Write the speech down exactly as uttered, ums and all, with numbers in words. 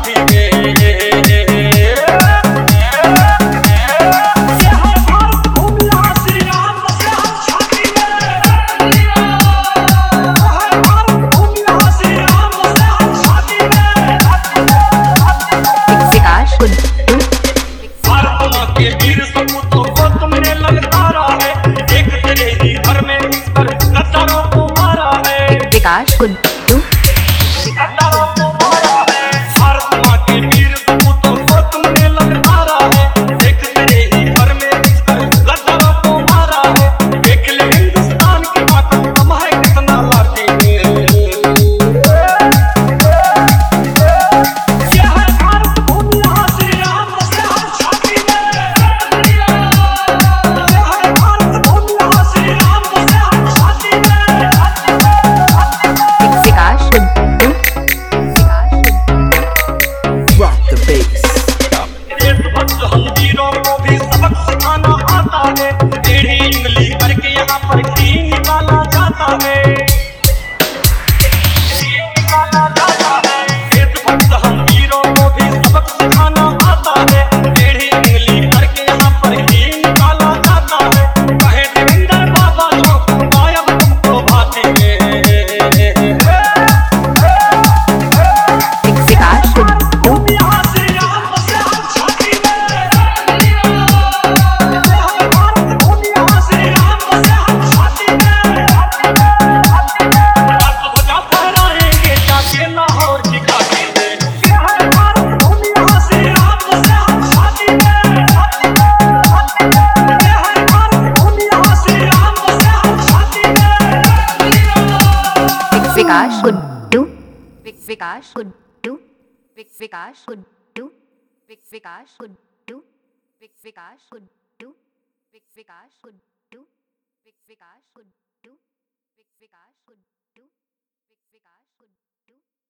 लाठी में। के वीर सपूतों को तुमने ललकारा है, एक तेरे ही घर में पर गद्दारों को मारा है। विकास गुड्डू गद्दारों को मारा है। भारत माँ के वीर सपूतों को तुमने ललकारा है, एक तेरे ही घर में पर गद्दारों को मारा है। देख ले हिंदुस्तान की ताकत कम है कितना लाठी में। वीरों को भी सबक सिखाना आता है, टेढ़ी उंगली करके यहाँ पर घी निकाला जाता है। निकाला जाता है। देशभक्त हम वीरों को भी सबक सिखाना आता है, टेढ़ी उंगली करके यहाँ पर घी निकाला जाता है। कहे देवेंद्र बाबा शौक गायब तुमको भाती में। विकास गुड्डू विकास गुड्डू विकास गुड्डू विकास गुड्डू विकास गुड्डू विकास गुड्डू विकास गुड्डू विकास गुड्डू विकास गुड्डू विकास गुड्डू